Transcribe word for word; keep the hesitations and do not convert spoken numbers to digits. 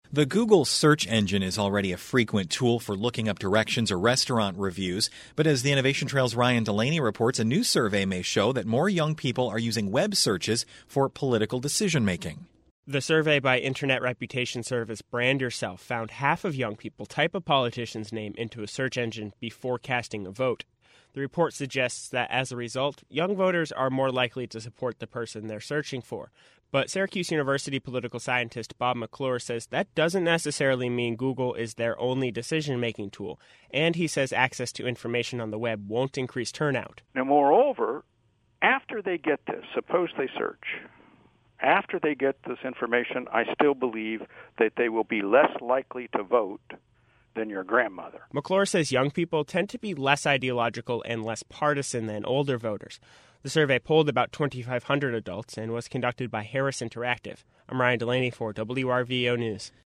The Google search engine is already a frequent tool for looking up directions or restaurant reviews, but as the Innovation Trail's Ryan Delaney reports, a new survey may show that more young people are using web searches for political decision-making. The survey by internet reputation service Brand Yourself found half of young people type a politician's name into a search engine before casting a vote. The report suggests that as a result, young voters are more likely to support the person they're searching for. But Syracuse University political scientist Bob McClure says that doesn't necessarily mean Google is their only decision-making tool. And he says access to information on the web won't increase turnout. Now, moreover, after they get this, suppose they search, after they get this information, I still believe that they will be less likely to vote than your grandmother. McClure says young people tend to be less ideological and less partisan than older voters. The survey polled about twenty-five hundred adults and was conducted by Harris Interactive. I'm Ryan Delaney for W R V O News.